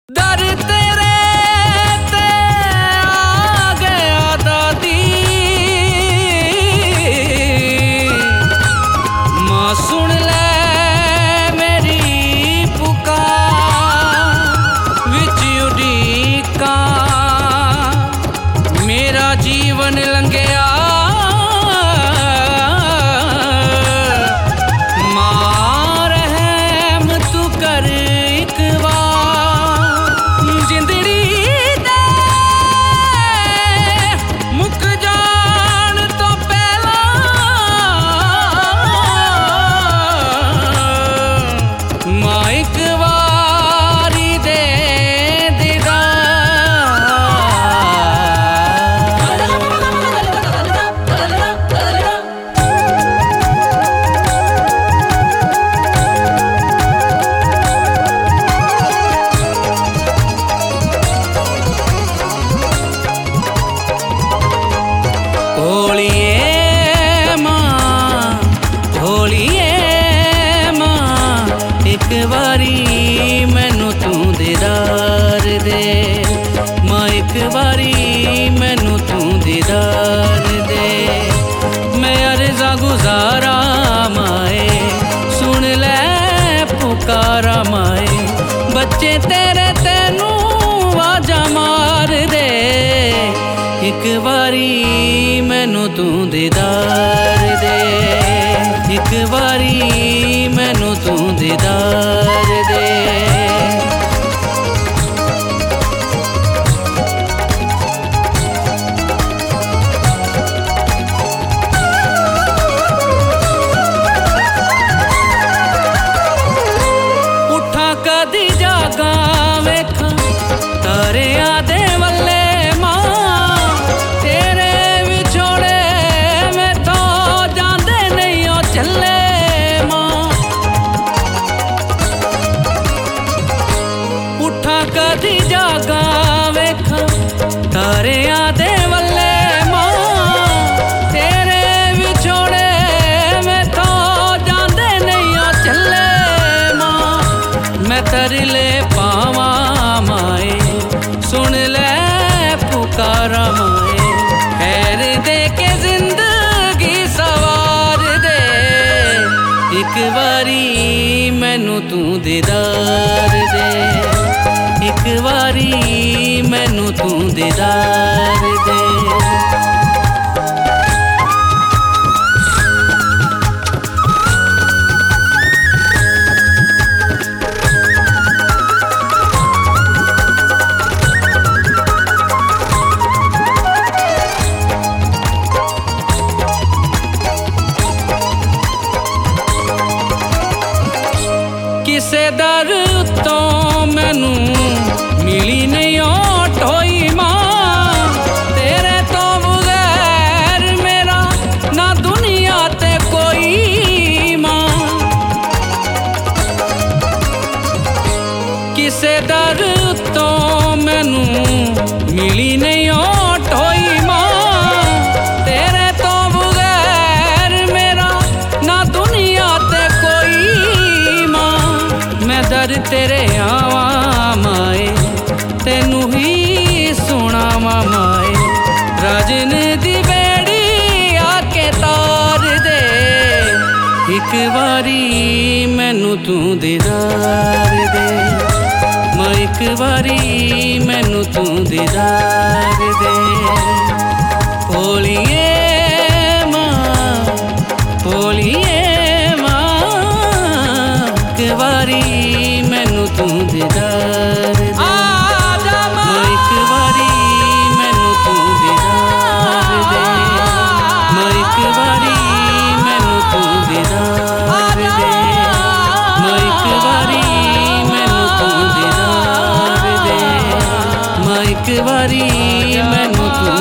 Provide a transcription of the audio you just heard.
दर तेरे ते आ गया दादी, मां सुन ले मेरी पुकार, विच उड़ीका मेरा जीवन लंघिया। एक बारी मैनू तू दीदार दे, मां एक बारी मैनू तू दीदार दे। मैं अर्ज़ा गुजारा माए, सुन ले पुकारा माए, बच्चे तेरे तेनू आजा मार दे। एक बारी मैनू तू दीदार दे, एक बारी मैनू तू दीदार दे। उठा कदी जागा वेखा तारियां दे वल्ले, मां तेरे विछोड़े में तो जांदे नहीं ओ चले। कदी जागा वेखा तारियां दे वल्ले, मां तेरे विछोड़े में तो जांदे नहीं ओ चले। मां मैं तरले पावा माए, सुन ले पुकारा माए, खैर दे के जिंदगी सवार दे। एक बारी मैनू तू दीदार दे, एक बारी मैनू तू दीदार दे। किसे दर तो मैनू मिली नहीं ओ ढोई, मां तेरे तो बगैर मेरा ना दुनिया ते कोई। मां किसे दर तो मैनू मिली नहीं ओ ढोई, मां तेरे तो बगैर मेरा ना दुनिया ते कोई। मां मैं दर तेरे आवा माए, तेनू ही सुनावा माए, राजन दी बेड़ी आके तार दे। एक बारी मैनू तू दीदार दे, मां एक बारी मैनू तू दीदार दे। भोलिए मां भोलिए मां, एक बारी मैनू तू दीदार दे। मां एक बारी मैनू तू दीदार दे, मां एक बारी मैनू तू दीदार दे, मां एक बारी मैनू तू दीदार दे, मां एक बारी मैनू तू